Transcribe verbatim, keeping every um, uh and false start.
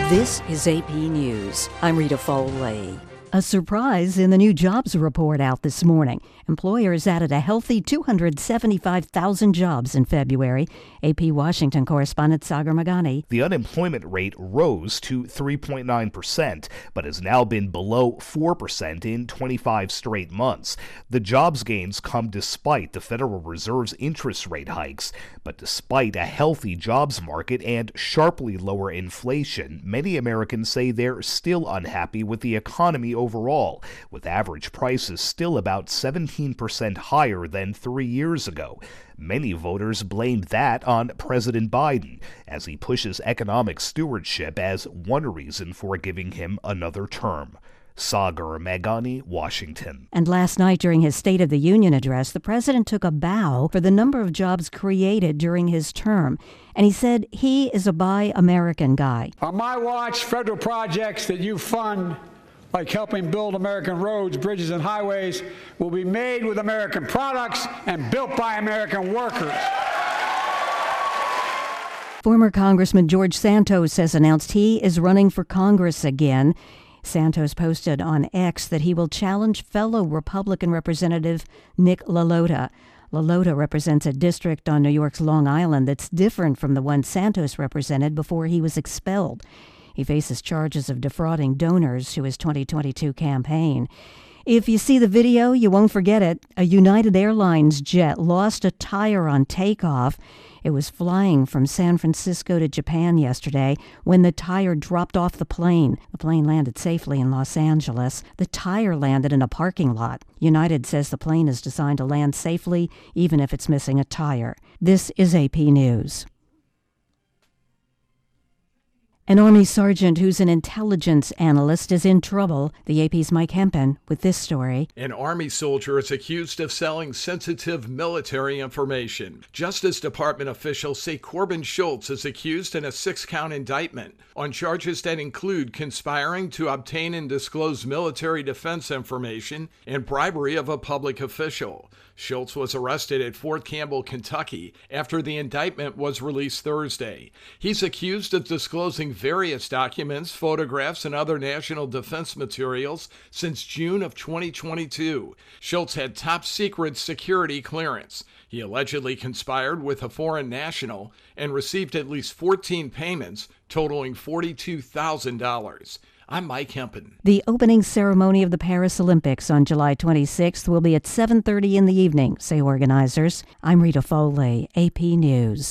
This is A P News. I'm Rita Foley. A surprise in the new jobs report out this morning. Employers added a healthy two hundred seventy-five thousand jobs in February. A P Washington correspondent Sagar Magani. The unemployment rate rose to three point nine percent, but has now been below four percent in twenty-five straight months. The jobs gains come despite the Federal Reserve's interest rate hikes. But despite a healthy jobs market and sharply lower inflation, many Americans say they're still unhappy with the economy overall, with average prices still about seventeen percent higher than three years ago. Many voters blame that on President Biden, as he pushes economic stewardship as one reason for giving him another term. Sagar Magani, Washington. And last night during his State of the Union address, the president took a bow for the number of jobs created during his term. And he said he is a Buy American guy. On my watch, federal projects that you fund, like helping build American roads, bridges, and highways, will be made with American products and built by American workers. Former Congressman George Santos has announced he is running for Congress again. Santos posted on X that he will challenge fellow Republican Representative Nick LaLota. LaLota represents a district on New York's Long Island that's different from the one Santos represented before he was expelled. He faces charges of defrauding donors to his twenty twenty-two campaign. If you see the video, you won't forget it. A United Airlines jet lost a tire on takeoff. It was flying from San Francisco to Japan yesterday when the tire dropped off the plane. The plane landed safely in Los Angeles. The tire landed in a parking lot. United says the plane is designed to land safely even if it's missing a tire. This is A P News. An Army sergeant who's an intelligence analyst is in trouble. The A P's Mike Hempen with this story. An Army soldier is accused of selling sensitive military information. Justice Department officials say Corbin Schultz is accused in a six-count indictment on charges that include conspiring to obtain and disclose military defense information and bribery of a public official. Schultz was arrested at Fort Campbell, Kentucky, after the indictment was released Thursday. He's accused of disclosing various documents, photographs, and other national defense materials since June of twenty twenty-two. Schultz had top-secret security clearance. He allegedly conspired with a foreign national and received at least fourteen payments, totaling forty-two thousand dollars. I'm Mike Hempen. The opening ceremony of the Paris Olympics on July twenty-sixth will be at seven thirty in the evening, say organizers. I'm Rita Foley, A P News.